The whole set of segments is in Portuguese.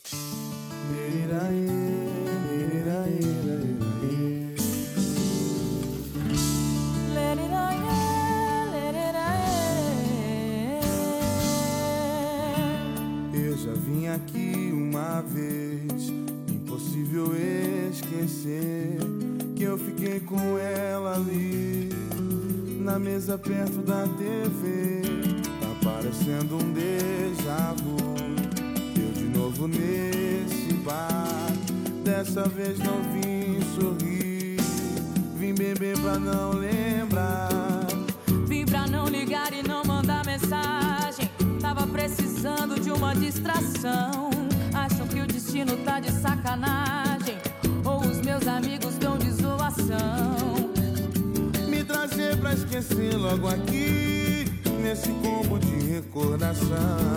Eu já vim aqui uma vez, impossível esquecer que eu fiquei com ela ali na mesa perto da TV. Tá parecendo um déjà vu, eu de novo nesse bar. Dessa vez não vim sorrir, vim beber pra não lembrar. Vim pra não ligar e não mandar mensagem. Tava precisando de uma distração. Acham que o destino tá de sacanagem, ou os meus amigos tão de zoação. Me trazer pra esquecer logo aqui, nesse combo de recordação.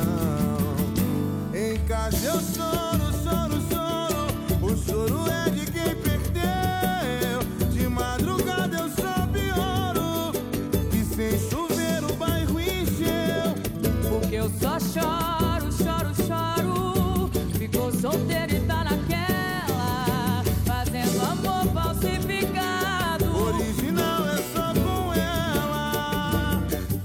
Em casa eu choro, choro, choro. O choro é de quem perdeu. De madrugada eu só pioro, e sem chover o bairro encheu. Porque eu só choro, choro, choro. Ficou solteiro e tá naquela, fazendo amor falsificado. Original é só com ela.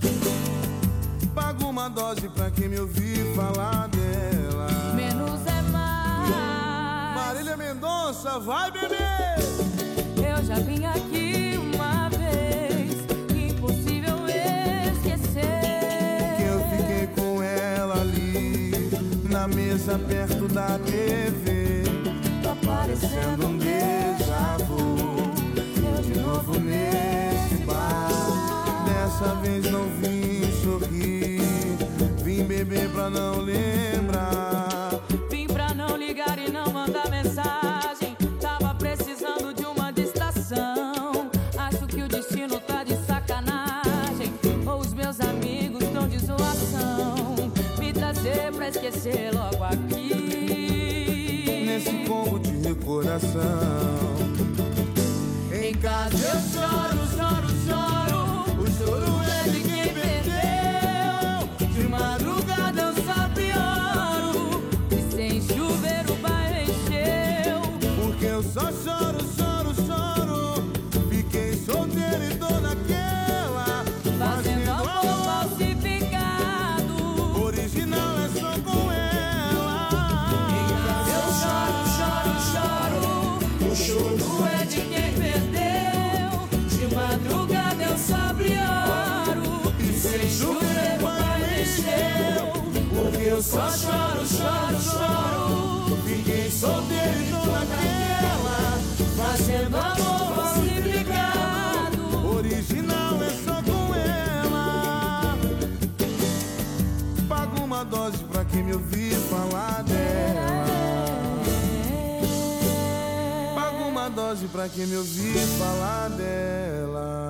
Pago uma dose pra quem me ouvir falar dela. Menos é mais. Marília Mendonça, vai beber! Eu já vim aqui uma vez, impossível esquecer Que eu fiquei com ela ali na mesa perto da TV. Tá parecendo um déjà vu, eu de novo nesse bar. Dessa vez não vim sorrir, vim beber pra não lembrar. Vim pra não ligar e não mandar mensagem. Tava precisando de uma distração. Acho que o destino tá de sacanagem, ou os meus amigos tão de zoação. Me trazer pra esquecer logo aqui, Nesse combo de recordação. em casa eu choro, choro, choro. O choro é de quem perdeu. De madrugada eu só pioro, e sem chover o bairro encheu. Porque eu só choro, choro, choro. Fiquei solteiro e tô naquela, Fazendo amor falsificado. Original é só com ela. Eu choro, choro, choro. O choro é de quem perdeu. De madrugada eu só pioro, E sem chover o bairro encheu. porque eu Só choro, choro, choro. fiquei solteiro e tô naquela, Fazendo amor falsificado. original é só com ela. Pago uma dose pra quem me ouvir falar dela. Pago uma dose pra quem me ouvir falar dela.